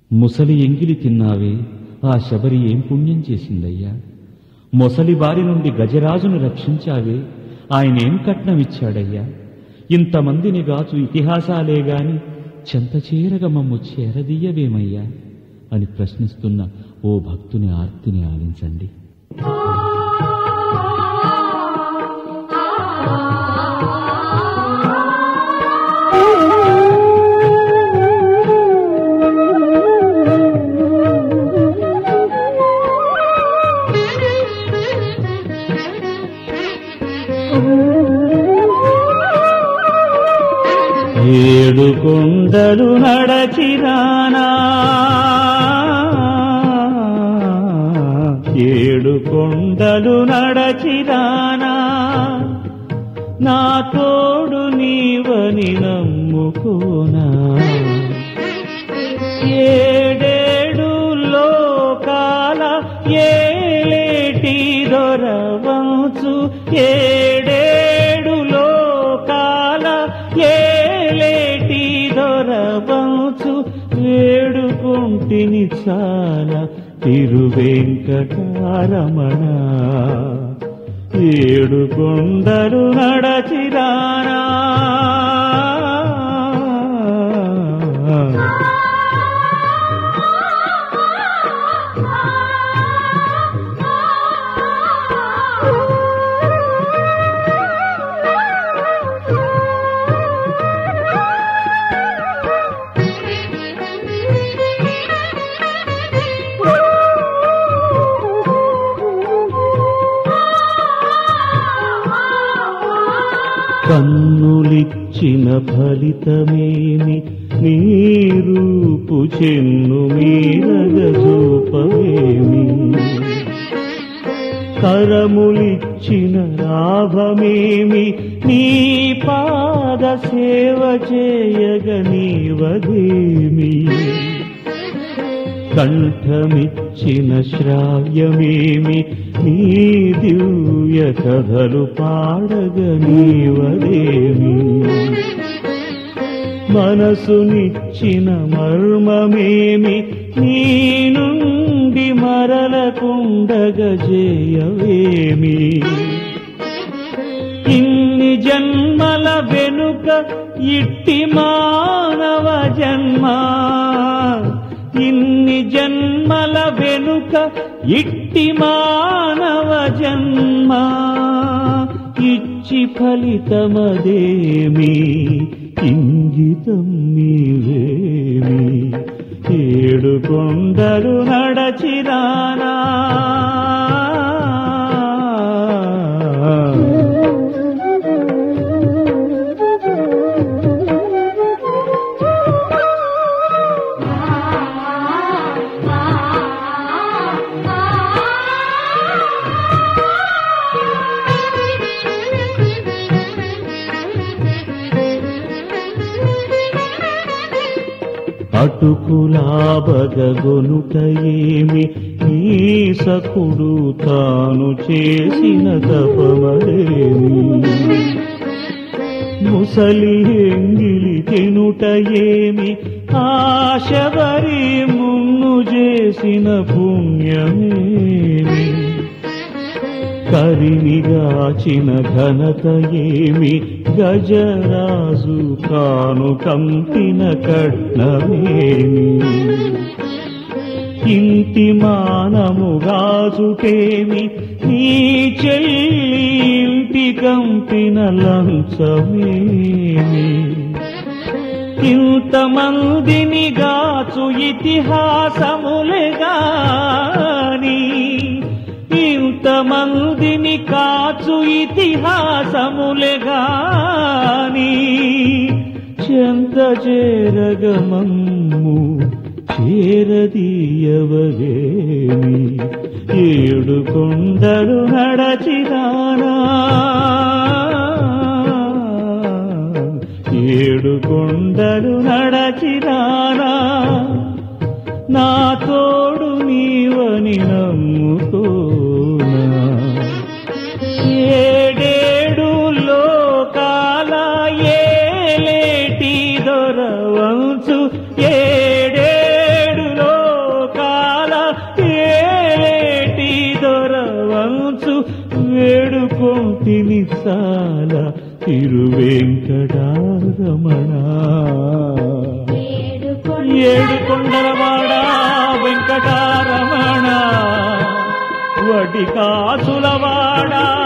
ముసలి ఎంగిలి తిన్నావే, ఆ శబరి ఏం పుణ్యం చేసిందయ్యా? మొసలి బారి నుండి గజరాజును రక్షించావే, ఆయనేం కట్నమిచ్చాడయ్యా? ఇంతమందిని గాచు ఇతిహాసాలే గాని చెంత చేరగ మమ్ము చేరదీయవేమయ్యా అని ప్రశ్నిస్తున్న ఓ భక్తుని ఆర్తిని ఆలించండి. ఏడు కొండలు నడచిరానా, ఏడు కొండలు నడచిరానా, నా తోడు నీవని నమ్ముకోనా. ఏడేడు లోకాల ఏలేటి దొరవంచు, ఏడేడు లోకాల ఏలేటి దొరవంచు, వేడుకొంటిని చాలా తిరువెంకటరమణ. ఏడు కొండలు నడచిరానా, కన్నులిచ్చిన ఫలితమేమి, నీ రూపు చెన్ను మీరగజూపవేమి. కరములిచ్చిన లాభమేమి, నీ పాద సేవ చేయగనీవదేమి. కంఠమిచ్చిన శ్రావ్యమేమి, నీ దివ్య కథలు పాడగనీవదేమి. మనసునిచ్చిన మర్మమేమి, నీ నుండి మరలకుండగజేయవేమి. ఇన్ని జన్మల వెనుక ఇట్టి మానవ జన్మ, ఇన్ని జన్మల వెనుక ఇట్టి మానవ జన్మ, ఇచ్చి ఫలితమదేమి, ఇంగితం నీవేమి. ఏడు కొండలు నడచిరానా, అటుకులాబగొనుట ఏమి, నీ సకుడు తాను చేసిన తపమరేమి. ముసలి ఎంగిలి తినుట ఏమి, ఆ శబరి మున్ను చేసిన పుణ్యమేమి. కరినిగాచిన ఘనత ఏమి, గజరాజు కాను కంపిన కట్నమేమి. ఇంటి మానముగాజుటేమి, నీ చెల్లి ఇంటి కంపిన లంచమేమి. ఇంతమందిని గాచు ఇతిహాసములెగాని, ఇంతమందిని కాచు ఇతిహాసములెగాని, చెంత చేరగమమ్ము చేరదీయవదేమి. ఏడు కొండలు నడచిరానా, ఏడు కొండలు నడచిరానా, నా తోడు నీవని నమ్ముకోనా. ఏడేడు లోకాల ఏలేటి దొరవంచు, ఏడేడు తిని చాలా తిరువెంకటారమణ. ఏడుకొండలవాడ వెంకటారమణ, వడి కాసులవాడా